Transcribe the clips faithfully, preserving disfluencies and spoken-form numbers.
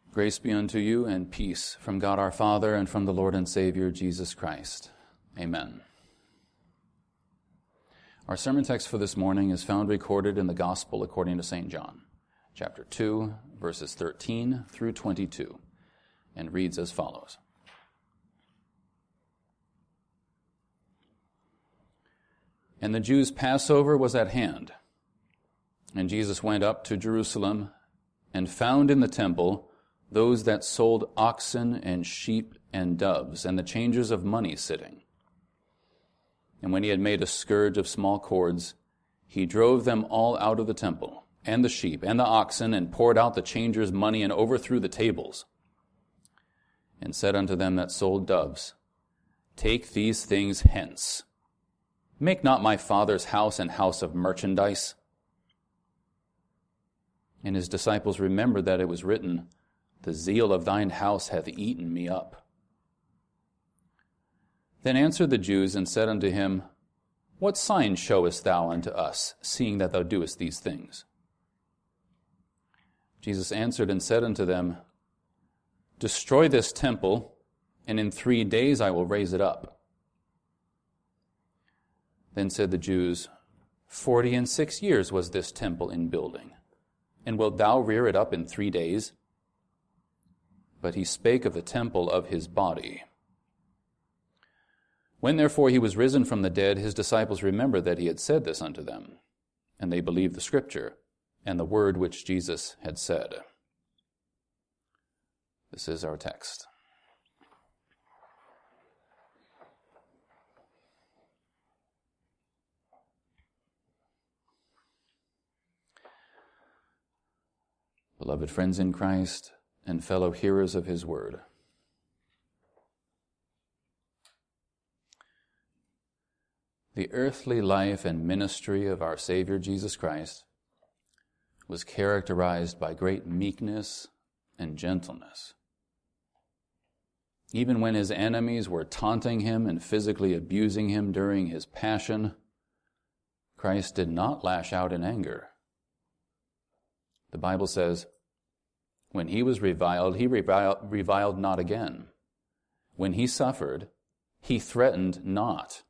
Grace be unto you and peace from God our Father and from the Lord and Savior Jesus Christ. Amen. Our sermon text for this morning is found recorded in the Gospel according to Saint John, chapter two, verses thirteen through twenty-two, and reads as follows. And the Jews' Passover was at hand, and Jesus went up to Jerusalem and found in the temple those that sold oxen and sheep and doves, and the changers of money sitting. And when he had made a scourge of small cords, he drove them all out of the temple, and the sheep, and the oxen, and poured out the changers' money, and overthrew the tables. And said unto them that sold doves, Take these things hence. Make not my Father's house an house of merchandise. And his disciples remembered that it was written, The zeal of thine house hath eaten me up. Then answered the Jews and said unto him, What sign showest thou unto us, seeing that thou doest these things? Jesus answered and said unto them, Destroy this temple, and in three days I will raise it up. Then said the Jews, Forty and six years was this temple in building, and wilt thou rear it up in three days? But he spake of the temple of his body. When therefore he was risen from the dead, his disciples remembered that he had said this unto them, and they believed the scripture and the word which Jesus had said. This is our text. Beloved friends in Christ, and fellow hearers of his word. The earthly life and ministry of our Savior Jesus Christ was characterized by great meekness and gentleness. Even when his enemies were taunting him and physically abusing him during his passion, Christ did not lash out in anger. The Bible says, When he was reviled, he reviled, reviled not again. When he suffered, he threatened not.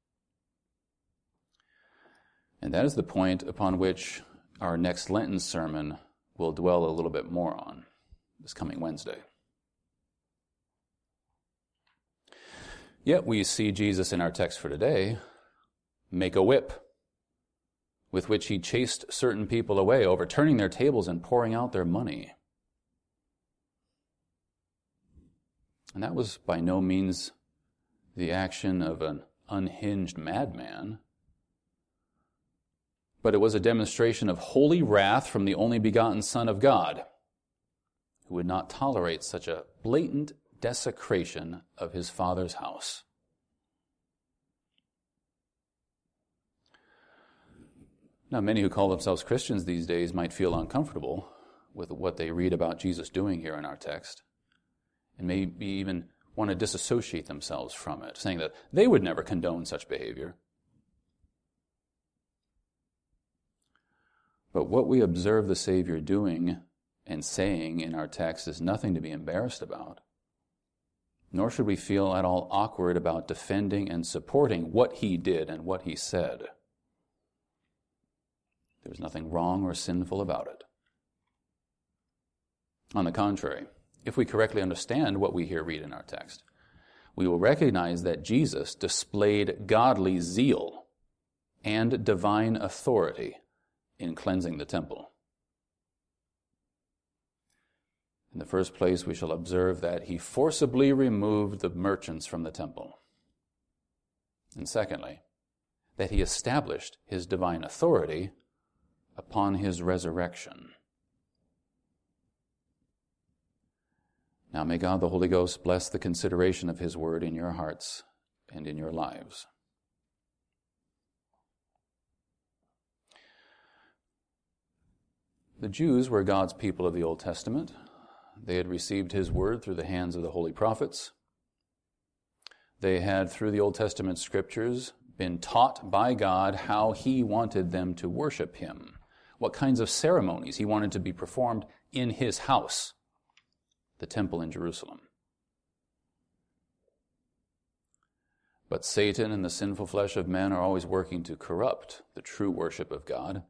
And that is the point upon which our next Lenten sermon will dwell a little bit more on this coming Wednesday. Yet we see Jesus in our text for today make a whip with which he chased certain people away, overturning their tables and pouring out their money. And that was by no means the action of an unhinged madman, but it was a demonstration of holy wrath from the only begotten Son of God, who would not tolerate such a blatant desecration of his Father's house. Now, many who call themselves Christians these days might feel uncomfortable with what they read about Jesus doing here in our text, and maybe even want to disassociate themselves from it, saying that they would never condone such behavior. But what we observe the Savior doing and saying in our text is nothing to be embarrassed about, nor should we feel at all awkward about defending and supporting what he did and what he said. There's nothing wrong or sinful about it. On the contrary, if we correctly understand what we here read in our text, we will recognize that Jesus displayed godly zeal and divine authority in cleansing the temple. In the first place, we shall observe that he forcibly removed the merchants from the temple. And secondly, that he established his divine authority upon his resurrection. Now may God the Holy Ghost bless the consideration of his word in your hearts and in your lives. The Jews were God's people of the Old Testament. They had received his word through the hands of the holy prophets. They had, through the Old Testament scriptures, been taught by God how he wanted them to worship him, what kinds of ceremonies he wanted to be performed in his house. the temple in Jerusalem. But Satan and the sinful flesh of men are always working to corrupt the true worship of God.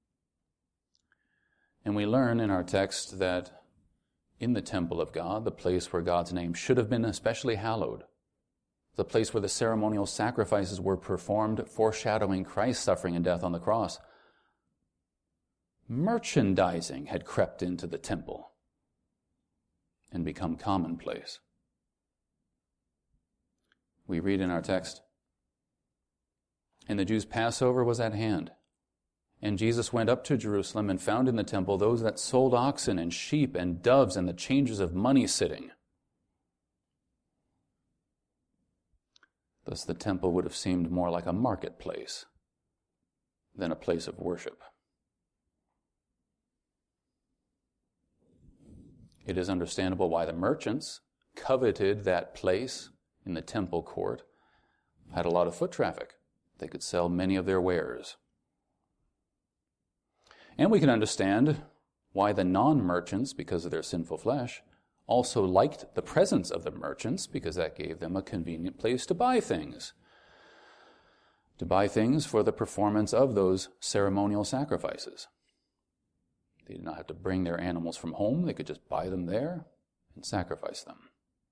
And we learn in our text that in the temple of God, the place where God's name should have been especially hallowed, the place where the ceremonial sacrifices were performed, foreshadowing Christ's suffering and death on the cross, merchandising had crept into the temple and become commonplace. We read in our text, "And the Jews' Passover was at hand. And Jesus went up to Jerusalem and found in the temple those that sold oxen and sheep and doves and the changers of money sitting." Thus the temple would have seemed more like a marketplace than a place of worship. It is understandable why the merchants coveted that place in the temple court. Had a lot of foot traffic. They could sell many of their wares. And we can understand why the non-merchants, because of their sinful flesh, also liked the presence of the merchants, because that gave them a convenient place to buy things. To buy things for the performance of those ceremonial sacrifices. They did not have to bring their animals from home. They could just buy them there and sacrifice them.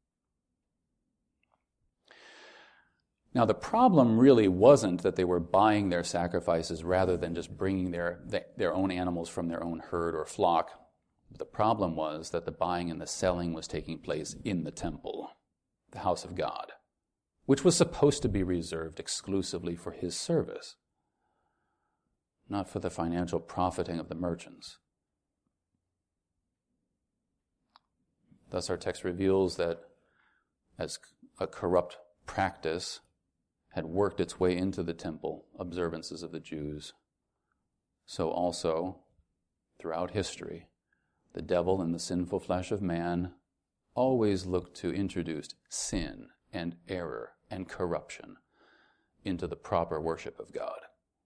Now, the problem really wasn't that they were buying their sacrifices rather than just bringing their, their own animals from their own herd or flock. The problem was that the buying and the selling was taking place in the temple, the house of God, which was supposed to be reserved exclusively for his service, not for the financial profiting of the merchants. Thus, our text reveals that as a corrupt practice had worked its way into the temple observances of the Jews, so also, throughout history, the devil and the sinful flesh of man always looked to introduce sin and error and corruption into the proper worship of God.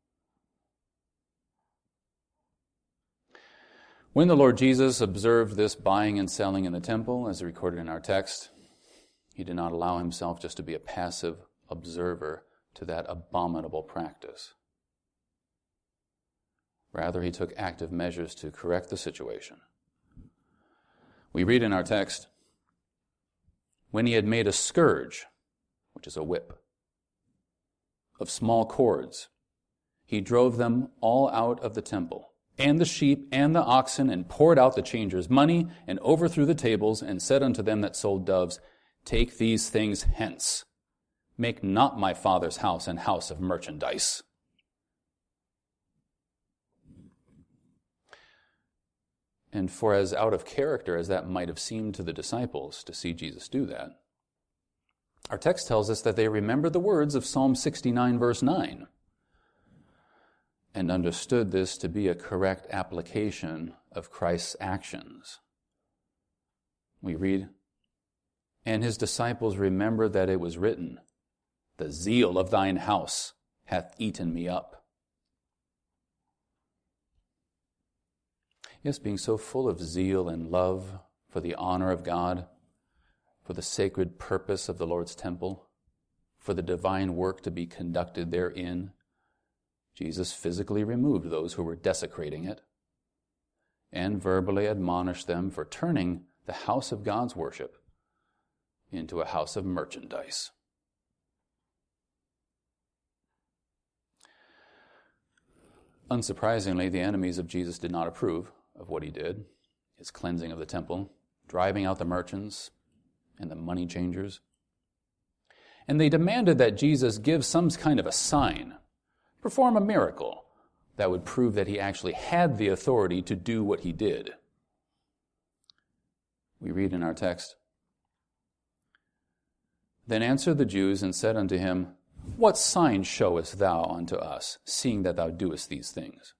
When the Lord Jesus observed this buying and selling in the temple, as recorded in our text, he did not allow himself just to be a passive observer to that abominable practice. Rather, he took active measures to correct the situation. We read in our text, "When he had made a scourge," which is a whip, "of small cords, he drove them all out of the temple, and the sheep and the oxen, and poured out the changers' money, and overthrew the tables, and said unto them that sold doves, Take these things hence. Make not my Father's house an house of merchandise." And for as out of character as that might have seemed to the disciples to see Jesus do that, our text tells us that they remembered the words of Psalm sixty-nine, verse nine, and understood this to be a correct application of Christ's actions. We read, "And his disciples remembered that it was written, The zeal of thine house hath eaten me up." Yes, being so full of zeal and love for the honor of God, for the sacred purpose of the Lord's temple, for the divine work to be conducted therein, Jesus physically removed those who were desecrating it and verbally admonished them for turning the house of God's worship into a house of merchandise. Unsurprisingly, the enemies of Jesus did not approve of what he did, his cleansing of the temple, driving out the merchants and the money changers. And they demanded that Jesus give some kind of a sign, perform a miracle that would prove that he actually had the authority to do what he did. We read in our text, "Then answered the Jews and said unto him, What sign showest thou unto us, seeing that thou doest these things?"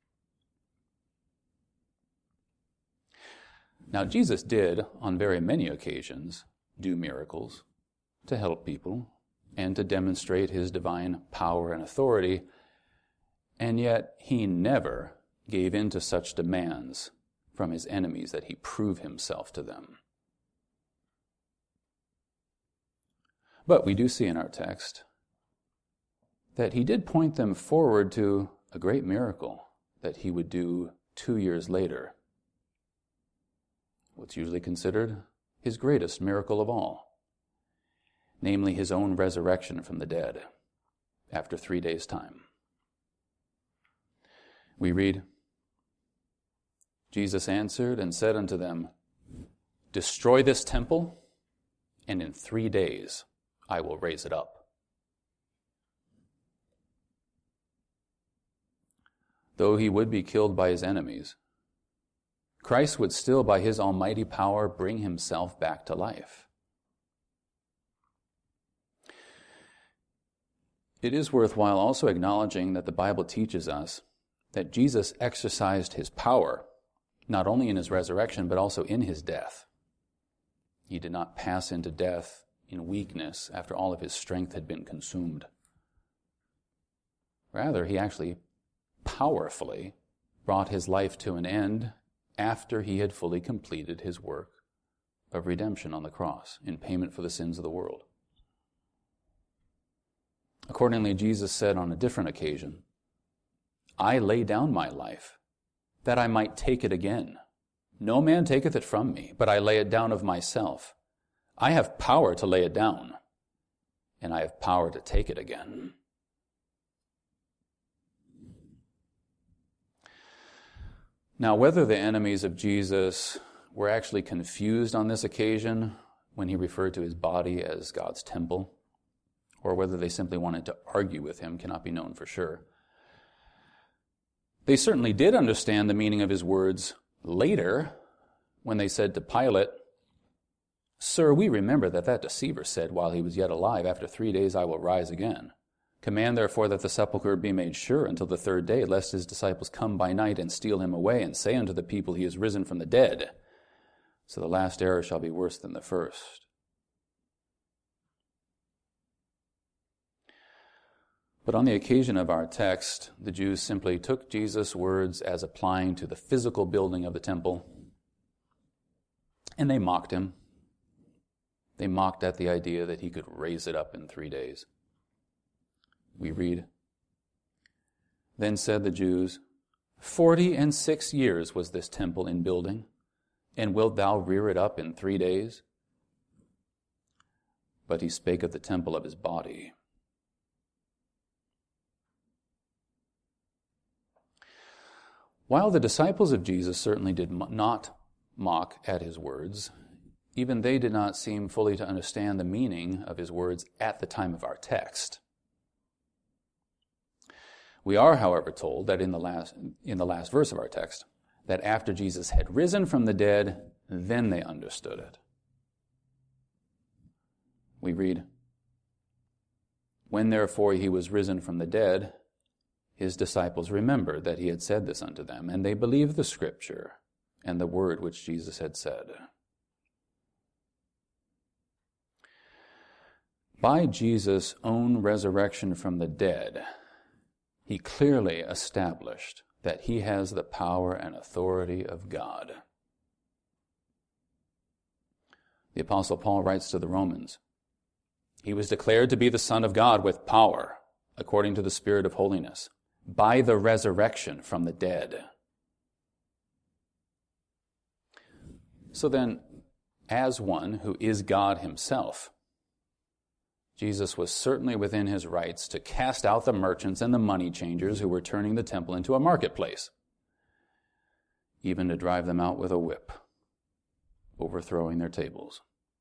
Now, Jesus did, on very many occasions, do miracles to help people and to demonstrate his divine power and authority, and yet he never gave in to such demands from his enemies that he prove himself to them. But we do see in our text that he did point them forward to a great miracle that he would do two years later. What's usually considered his greatest miracle of all, namely his own resurrection from the dead after three days' time. We read, Jesus answered and said unto them, Destroy this temple, and in three days I will raise it up. Though he would be killed by his enemies, Christ would still, by his almighty power, bring himself back to life. It is worthwhile also acknowledging that the Bible teaches us that Jesus exercised his power, not only in his resurrection, but also in his death. He did not pass into death in weakness after all of his strength had been consumed. Rather, he actually powerfully brought his life to an end after he had fully completed his work of redemption on the cross in payment for the sins of the world. Accordingly, Jesus said on a different occasion, I lay down my life, that I might take it again. No man taketh it from me, but I lay it down of myself. I have power to lay it down, and I have power to take it again. Now, whether the enemies of Jesus were actually confused on this occasion when he referred to his body as God's temple, or whether they simply wanted to argue with him cannot be known for sure. They certainly did understand the meaning of his words later when they said to Pilate, Sir, we remember that that deceiver said while he was yet alive, After three days I will rise again. Command therefore that the sepulchre be made sure until the third day, lest his disciples come by night and steal him away, and say unto the people, He is risen from the dead. So the last error shall be worse than the first. But on the occasion of our text, the Jews simply took Jesus' words as applying to the physical building of the temple, and they mocked him. They mocked at the idea that he could raise it up in three days. We read, Then said the Jews, Forty and six years was this temple in building, and wilt thou rear it up in three days? But he spake of the temple of his body. While the disciples of Jesus certainly did not mock at his words, even they did not seem fully to understand the meaning of his words at the time of our text. We are, however, told that in the last in the last verse of our text, that after Jesus had risen from the dead, then they understood it. We read, When therefore he was risen from the dead, his disciples remembered that he had said this unto them, and they believed the scripture and the word which Jesus had said. By Jesus' own resurrection from the dead, he clearly established that he has the power and authority of God. The Apostle Paul writes to the Romans, He was declared to be the Son of God with power, according to the Spirit of holiness, by the resurrection from the dead. So then, as one who is God himself, Jesus was certainly within his rights to cast out the merchants and the money changers who were turning the temple into a marketplace, even to drive them out with a whip, overthrowing their tables.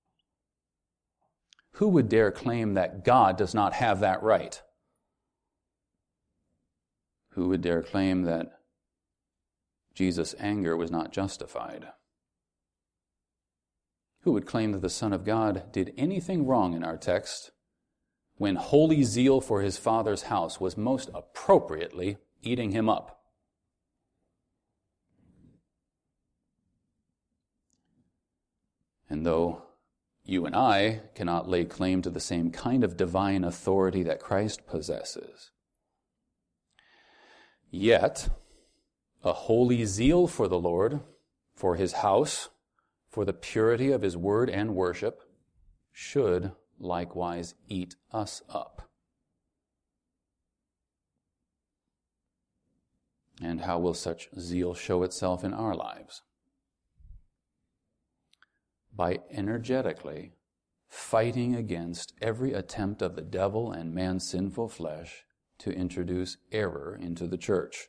Who would dare claim that God does not have that right? Who would dare claim that Jesus' anger was not justified? Who would claim that the Son of God did anything wrong in our text when holy zeal for his Father's house was most appropriately eating him up? And though you and I cannot lay claim to the same kind of divine authority that Christ possesses, yet a holy zeal for the Lord, for his house, for the purity of his word and worship, should likewise eat us up? And how will such zeal show itself in our lives? By energetically fighting against every attempt of the devil and man's sinful flesh to introduce error into the church.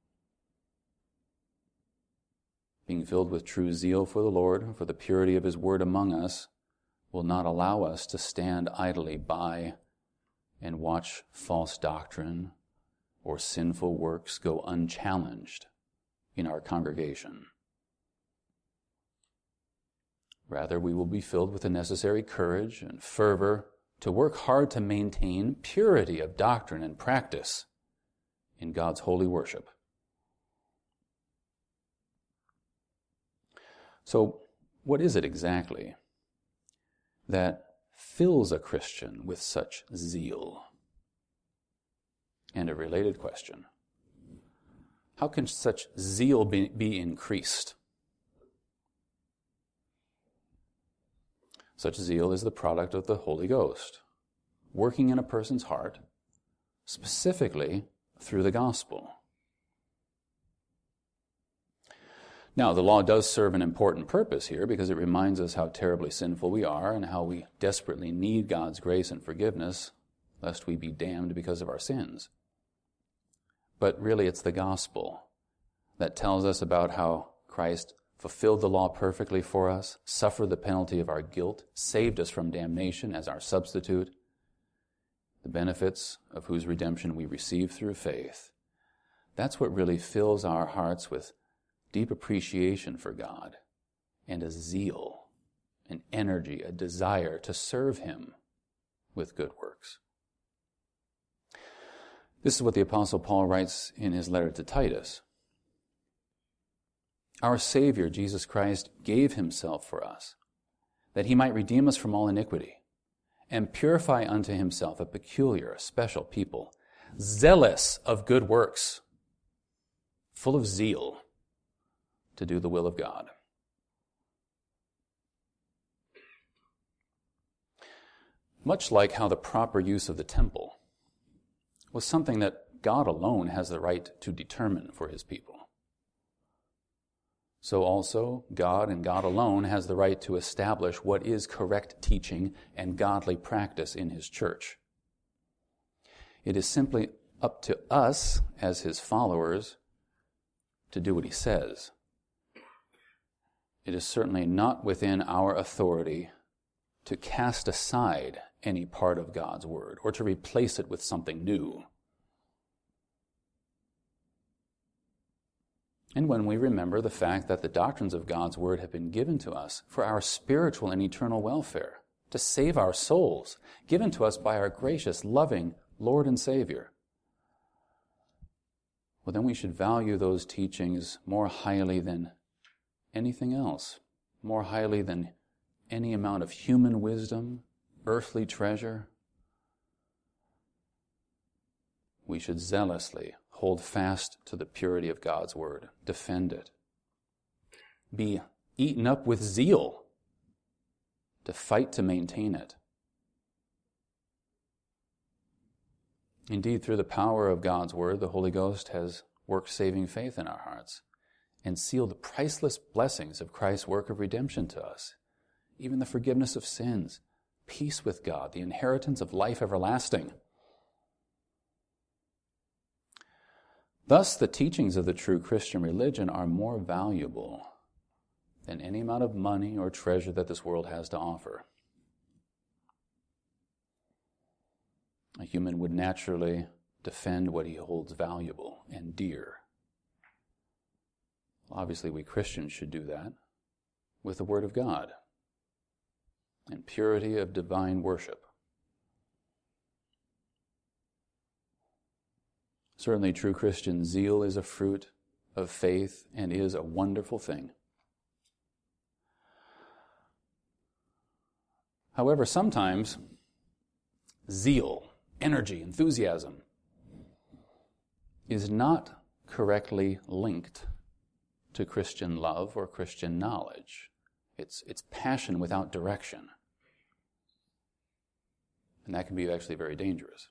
Being filled with true zeal for the Lord, for the purity of His word among us, will not allow us to stand idly by and watch false doctrine or sinful works go unchallenged in our congregation. Rather, we will be filled with the necessary courage and fervor to work hard to maintain purity of doctrine and practice in God's holy worship. So, what is it exactly that fills a Christian with such zeal? And a related question: how can such zeal be, be increased? Such zeal is the product of the Holy Ghost, working in a person's heart, specifically through the gospel. Now, the law does serve an important purpose here because it reminds us how terribly sinful we are and how we desperately need God's grace and forgiveness, lest we be damned because of our sins. But really, it's the gospel that tells us about how Christ fulfilled the law perfectly for us, suffered the penalty of our guilt, saved us from damnation as our substitute, the benefits of whose redemption we receive through faith. That's what really fills our hearts with deep appreciation for God and a zeal, an energy, a desire to serve Him with good works. This is what the Apostle Paul writes in his letter to Titus. Our Savior, Jesus Christ, gave Himself for us, that He might redeem us from all iniquity, and purify unto Himself a peculiar, a special people, zealous of good works, full of zeal to do the will of God. Much like how the proper use of the temple was something that God alone has the right to determine for His people, so also God and God alone has the right to establish what is correct teaching and godly practice in His church. It is simply up to us as His followers to do what He says. It is certainly not within our authority to cast aside any part of God's word or to replace it with something new. And when we remember the fact that the doctrines of God's word have been given to us for our spiritual and eternal welfare, to save our souls, given to us by our gracious, loving Lord and Savior, well, then we should value those teachings more highly than anything else, more highly than any amount of human wisdom, earthly treasure. We should zealously hold fast to the purity of God's word, defend it, be eaten up with zeal to fight to maintain it. Indeed, through the power of God's word, the Holy Ghost has worked saving faith in our hearts and sealed the priceless blessings of Christ's work of redemption to us, even the forgiveness of sins, peace with God, the inheritance of life everlasting. Thus, the teachings of the true Christian religion are more valuable than any amount of money or treasure that this world has to offer. A human would naturally defend what he holds valuable and dear. Obviously, we Christians should do that with the Word of God and purity of divine worship. Certainly, true Christian zeal is a fruit of faith and is a wonderful thing. However, sometimes zeal, energy, enthusiasm is not correctly linked to Christian love or Christian knowledge. It's, it's passion without direction. And that can be actually very dangerous.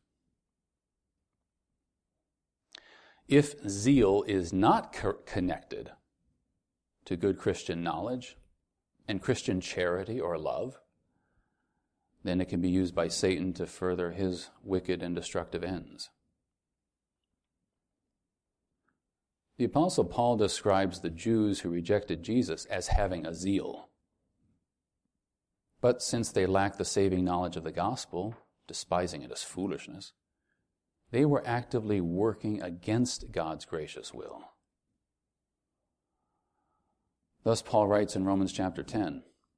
If zeal is not co- connected to good Christian knowledge and Christian charity or love, then it can be used by Satan to further his wicked and destructive ends. The Apostle Paul describes the Jews who rejected Jesus as having a zeal. But since they lacked the saving knowledge of the gospel, despising it as foolishness, they were actively working against God's gracious will. Thus Paul writes in Romans chapter ten,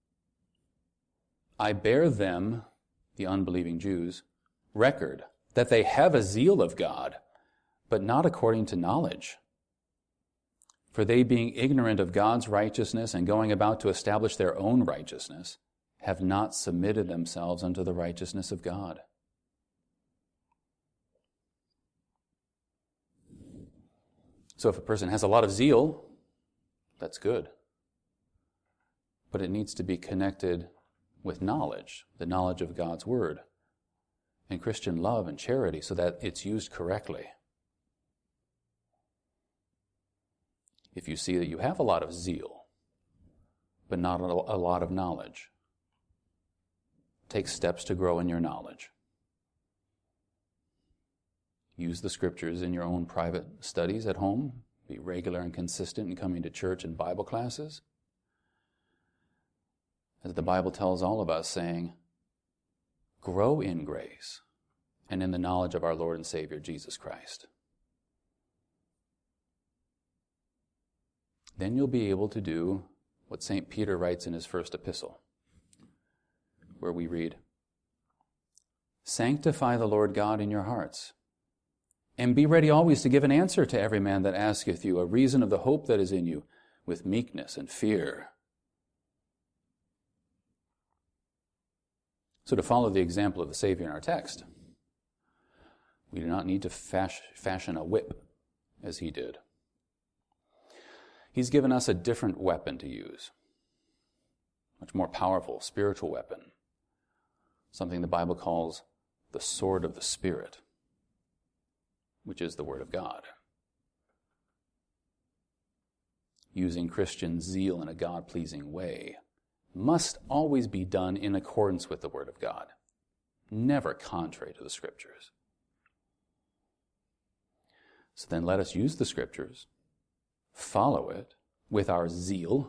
I bear them, the unbelieving Jews, record that they have a zeal of God, but not according to knowledge. For they, being ignorant of God's righteousness and going about to establish their own righteousness, have not submitted themselves unto the righteousness of God. So if a person has a lot of zeal, that's good. But it needs to be connected with knowledge, the knowledge of God's word, and Christian love and charity, so that it's used correctly. If you see that you have a lot of zeal, but not a lot of knowledge, take steps to grow in your knowledge. Use the scriptures in your own private studies at home. Be regular and consistent in coming to church and Bible classes. As the Bible tells all of us, saying, grow in grace and in the knowledge of our Lord and Savior, Jesus Christ. Then you'll be able to do what Saint Peter writes in his first epistle, where we read, sanctify the Lord God in your hearts, and be ready always to give an answer to every man that asketh you a reason of the hope that is in you, with meekness and fear. So to follow the example of the Savior in our text, we do not need to fash- fashion a whip as he did. He's given us a different weapon to use, much more powerful spiritual weapon, something the Bible calls the sword of the Spirit, which is the Word of God. Using Christian zeal in a God-pleasing way must always be done in accordance with the Word of God, never contrary to the Scriptures. So then let us use the Scriptures, follow it with our zeal,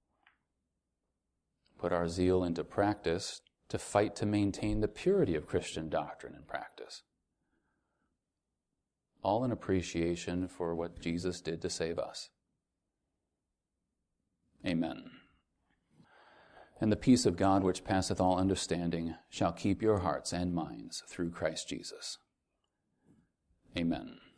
put our zeal into practice to fight to maintain the purity of Christian doctrine and practice, all in appreciation for what Jesus did to save us. Amen. And the peace of God, which passeth all understanding, shall keep your hearts and minds through Christ Jesus. Amen.